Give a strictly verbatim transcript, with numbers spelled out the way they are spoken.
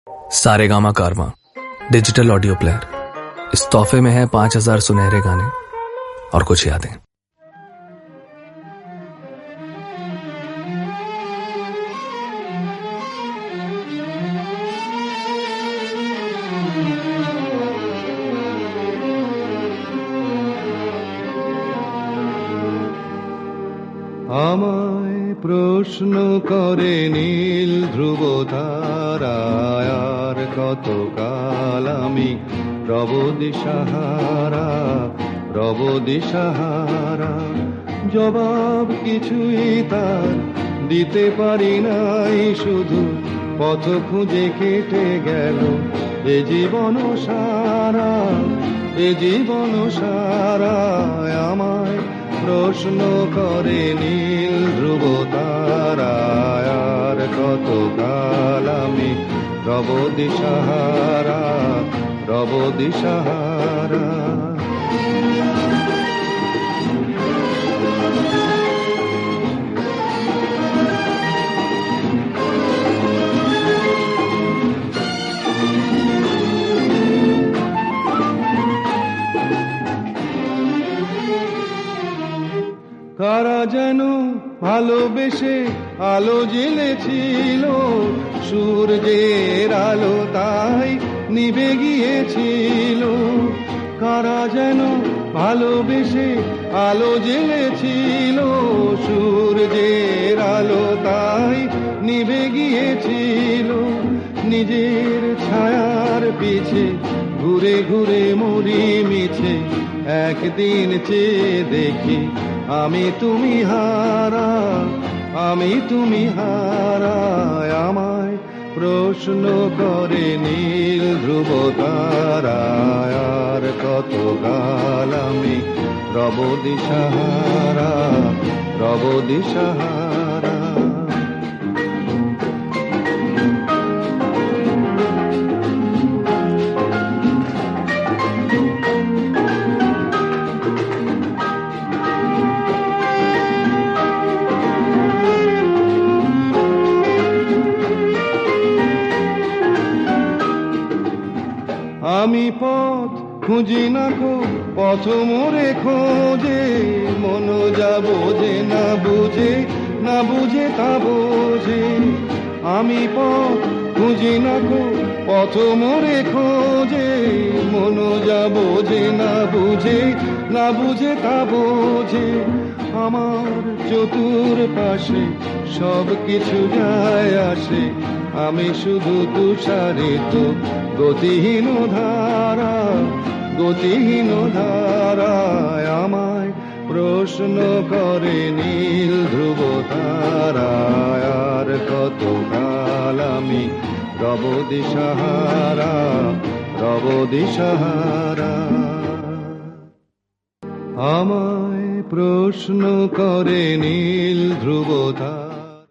सारेगामा कारवां digital audio player. इस तोहफे में है पांच हजार सुनहरे गाने और कुछ यादें। আমায় প্রশ্ন করে নীল ধ্রুব তারায়, আর কত কাল আমি রব দিশাহারা রব দিশাহারা। জবাব কিছুই তার দিতে পারি নাই, শুধু পথ খুঁজে কেটে গেল এ জীবন সারা এ জীবন সারা। আমায় প্রশ্ন করে নীল ধ্রুব তারায়, আর কত কাল আমি রব দিশাহারা রব দিশাহারা। কারা যেন ভালোবেসে আলো জ্বেলেছিল, সূর্যের আলো তাই নিভে গিয়েছিল। কারা যেন ভালোবেসে আলো জ্বেলেছিল, সূর্যের আলো তাই নিভে গিয়েছিল। নিজের ছায়ার পিছে ঘুরে ঘুরে মরি মিছে, একদিন চেয়ে দেখি আমি তুমি হারা আমি তুমি হারা। আমায় প্রশ্ন করে নীল ধ্রুব তারায়, আর কত কাল আমি রব দিশাহারা রব দিশাহারা। আমি পথ খুঁজি না কো পথ মোরে খোঁজে, মন যা বোঝে না বুঝে না বুঝে তা বোঝে। আমি পথ খুঁজি না কো পথ মোরে খোঁজে, মন যা বোঝে না বুঝে না বুঝে তা বোঝে। আমার চতুর পাশে সব কিছু যায় আসে, আমি শুধু তুষারিত গতিহীন ধারা গতিহীন ধারায়। আমায় প্রশ্ন করে নীল ধ্রুব তারায়, আর কত কাল আমি রব দিশাহারা রব দিশাহারা। আমায় প্রশ্ন করে নীল ধ্রুব তারা।